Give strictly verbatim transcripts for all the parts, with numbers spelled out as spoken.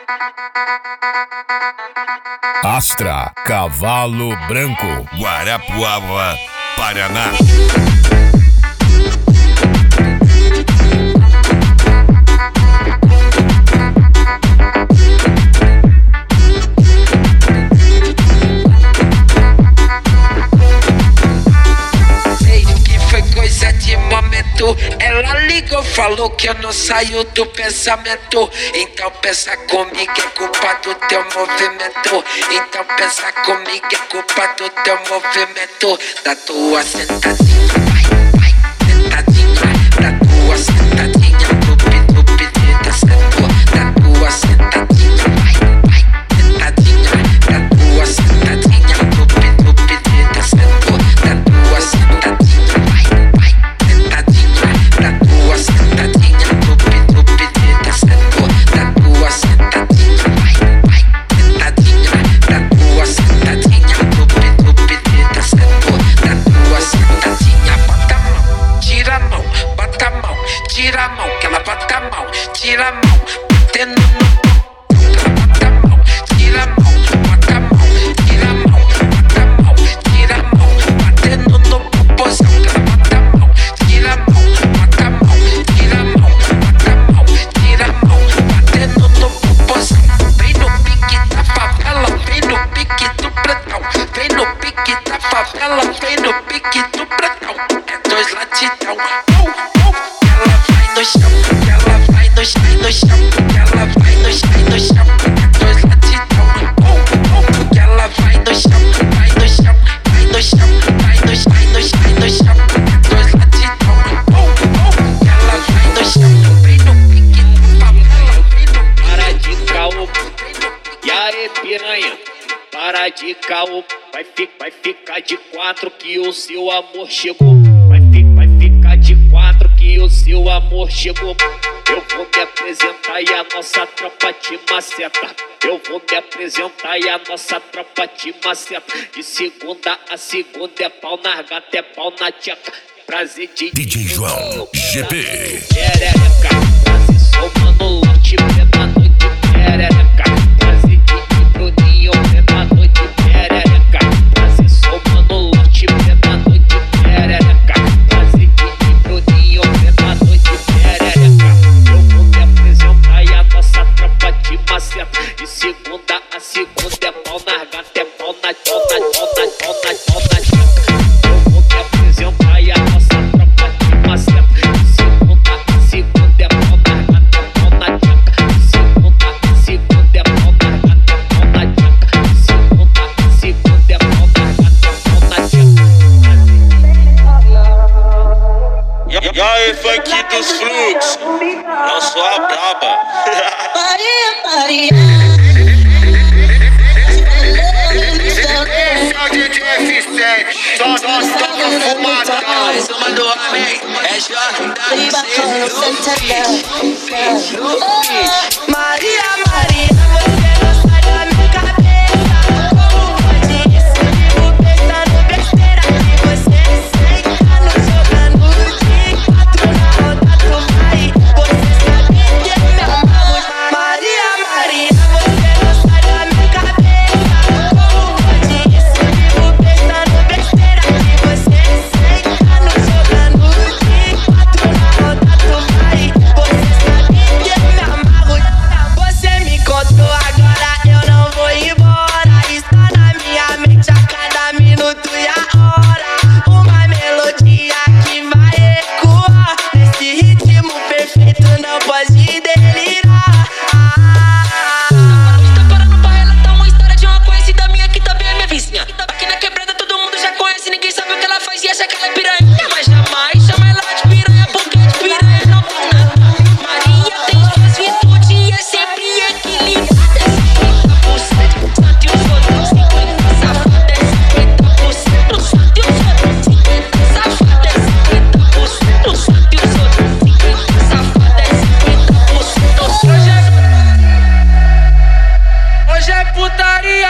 Astra, Cavalo Branco, Guarapuava, Paraná. Ela ligou, falou que eu não saio do pensamento. Então pensa comigo, é culpa do teu movimento. Então pensa comigo, é culpa do teu movimento. Da tua sentadinha, vai, vai, sentadinha. Da tua sentadinha, lupi, lupi, da sentou. Da tua sentadinha, vai, vai, sentadinha. Da tua sentadinha, lupi, lupi, da sentou. Da tua sentadinha, vai, vai, sentadinha. Da tua sentadinha, lupi, lupi, da sentou. Da tua sentadinha, vai, vai, sentadinha. Da tua sentadinha, lupi, lupi, da sentou. Da tua sentadinha, bota a mão, tira a mão, bota a mão, tira a mão, que ela bota a mão, tira a mão, batendo no bota a mão, tira a mão, bota a mão, tira a mão, bota a mão, tira a mão, batendo no popozão, que ela bota a mão, tira a mão, bota a mão, tira a mão, bota a mão, tira a mão, batendo no popozão. Vem no pique da favela, vem no pique do pretão, vem no pique da favela, vem no pique do pretão. É dois latidão. Ela vai no chão, ela vai no chão, no chão, ela vai no chão, no chão. É dois latidão. Ela vai no chão, vai no chão, vai no chão, vai no chão, vai no chão, vai no chão. É dois latidão. Ela vai no chão, vem no pique da favela, vem no Para de caô, e aí piranha, para de caô, vai, fi, vai ficar de quatro que o seu amor chegou. Vai, fi, vai ficar de quatro que o seu amor chegou. Eu vou me apresentar e a nossa tropa te maceta. Eu vou me apresentar e a nossa tropa te maceta. De segunda a segunda é pau na gata, é pau na tcheca. Prazer de D J João G P. Perereca, prazer somando lote, pé noite, perereca. Prazer de Bruninho, pé noite, perereca. Prazer somando lote, pé noite, perereca. Prazer de Bruninho, pé noite, perereca. Eu vou me apresentar e a nossa tropa te maceta. De segunda a segunda é pau na gata, é pau na, pau na, pau na, pau na, pau na tcheca. Eu vou me apresentar e a nossa tropa te maceta. De segunda a segunda é pau na gata, é pau na tcheca. De segunda a segunda é pau na gata, é pau na tcheca. De segunda a segunda é pau na gata, é pau na tcheca. E aí, funk dos fluxos, não sou a braba. Maria, Maria. Esse é o D J F sete, só nós toca fumadão. mais uma do amém, é J W C no beat. Maria, Maria, você não sai da minha cabeça. Como pode isso? Vivo pensando besteira que você senta no jogando de quatro na roda tu vai. Você sabe que me amamos. Maria, Maria, você não sai da minha cabeça. Como pode isso? Vivo pensando besteira que você senta no jogando de quatro na roda tu vai. Você sabe que me amamos. Você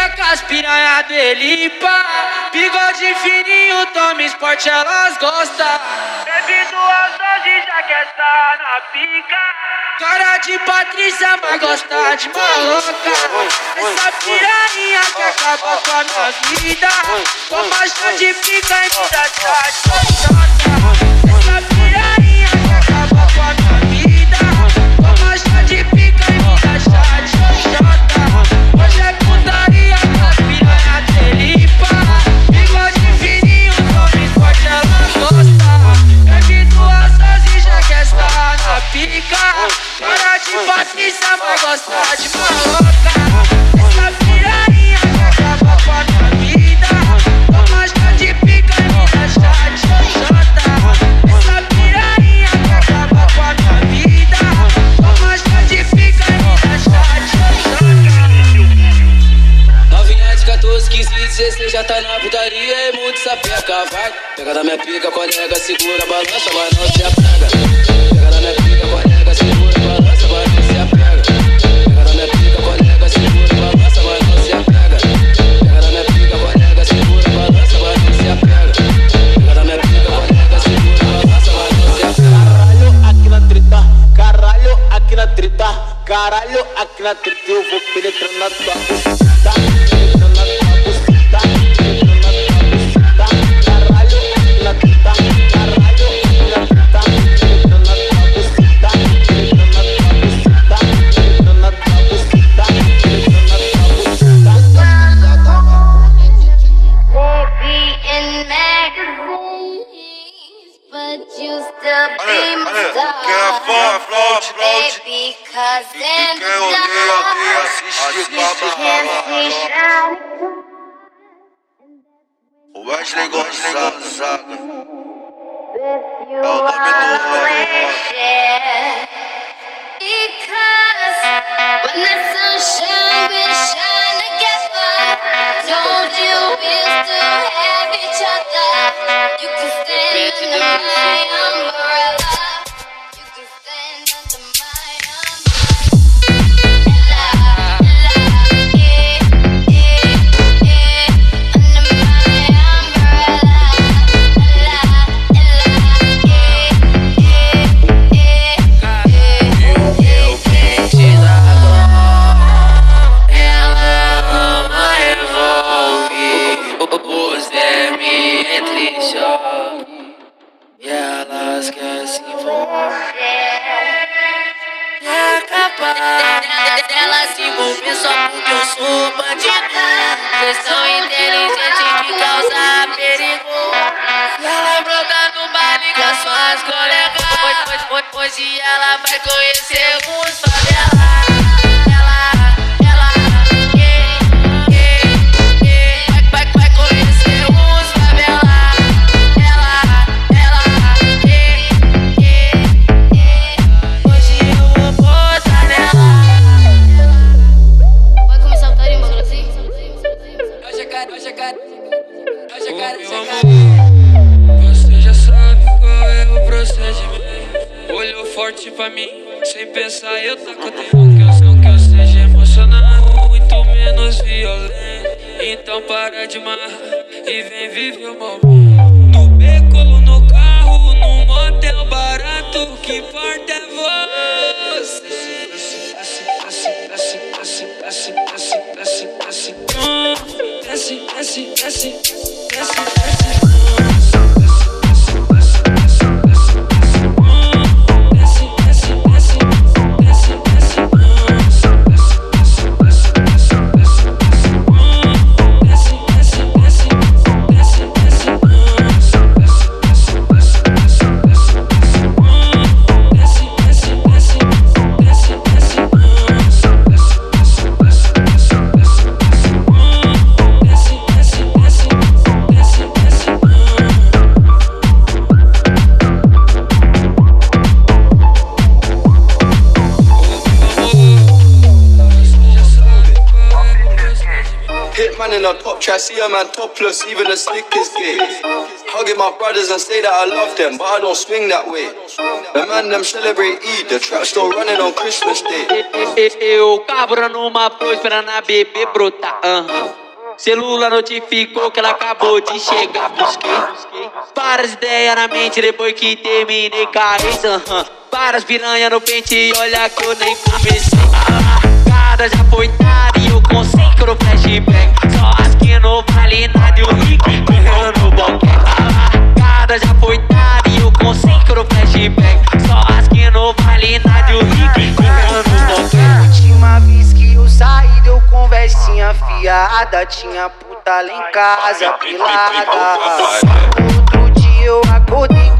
pica com as piranha do Elipa. Bigode fininho, tome esporte, elas gostam. Bebido aos doze, já quer estar na pica. Cara de Patrícia, mas gosta de maloca. Essa piranha que acaba com a minha vida. Toma chá de pica e me dá chá de xoxota. Essa piranha que acaba com a minha vida. Toma chá de pica e me dá chá de xoxota. Hoje é putaria com as piranha de Elipa. Bigode fininho, tome esporte, ela gosta. Bebido aos doze, já quer estar na pica. Cara de Patrícia, mas gosta de maloca. Essa piranha que acaba com a minha vida. Toma chá de pica e me dá chá de xoxota. Essa piranha que acaba com a minha vida. Toma chá de pica e me dá chá de xoxota. Novinha de catorze, quinze, dezesseis já tá na putaria e muito sapeca, vai. Pega na minha pica, colega, segura, balança, mas não se apega. Pega na minha pica, colega, segura, balança, mas não se apega. Pega na minha pica, colega, segura, balança, mas não se apega. Pega na minha pica, colega, segura, balança, mas não se apega. Pega na minha pica, colega, segura, balança, mas não se apega. Caralho, aqui na treta, caralho, aqui na treta, caralho, aqui na treta, eu vou penetrando na tua buceta, penetrando na tua buceta, penetrando na tua buceta, caralho, aqui na treta, caralho, aqui na treta, penetrando na tua buceta, penetrando na tua buceta, penetrando na tua buceta, penetrando na tua buceta. Baby in magazines, but you still be my star. Quer fora, float, float. Baby, cause E in quem odeia, odeia, assiste babá. O Wesley Gonzaga. with you É o nome do always share. Because when the sun shines, we shine together. Told you we'll still have each other. You can stand under my umbrella. You can stand under my umbrella. Ella, yeah, yeah, yeah. Under my umbrella. Ella, Ella, yeah, yeah, yeah. Eu preciso agora. Ela ama revolve. Você me entre choque. E elas querem se envolver. É capaz dela se envolver só porque eu sou bandido. Questão inteligente que causa perigo. E ela brota no baile com as suas colegas. Hoje, hoje, hoje ela vai conhecer os favelados. Ela, ela, yeah, yeah, yeah. Vai, vai, vai conhecer os favelados. Ela, ela, yeah, yeah, yeah. Hoje eu vou botar nela. Vai começar o tarimba, assim? Hoje, cara, hoje, cara. Hoje, cara, hoje, cara. Você já sabe qual é o procedimento. Olhou forte pra mim, sem pensar eu taco tempo. Não que eu, não que eu seja emocionado, muito menos violento. Então para de marrar e vem viver o momento. No beco ou no carro, num motel barato, o que importa é você. Desce, desce, desce, desce, desce, desce, desce, desce. Hum, desce, desce, desce, desce, desce. Hitman in a top try, see a man topless, even the slick is gay. Hugging my brothers and say that I love them, but I don't swing that way. The man them celebrate Eid, the trap still running on Christmas Day. Eu cabra numa flor esperando a bebê brotar. Uh-huh. Celular notificou que ela acabou de chegar. Busquei várias ideias na mente depois que terminei com a ex. Uhum. Várias piranha no pente e olha que eu nem comecei. A largada já foi dada e eu consigo flashback. Só as que não vale nada e o Rick correndo no boquete. A largada já foi dada e eu consigo flashback. Só as que não vale nada e o Rick correndo no boquete. Última vez que eu saí deu conversinha fiada. Tinha puta lá em casa pilada. Outro dia eu acordei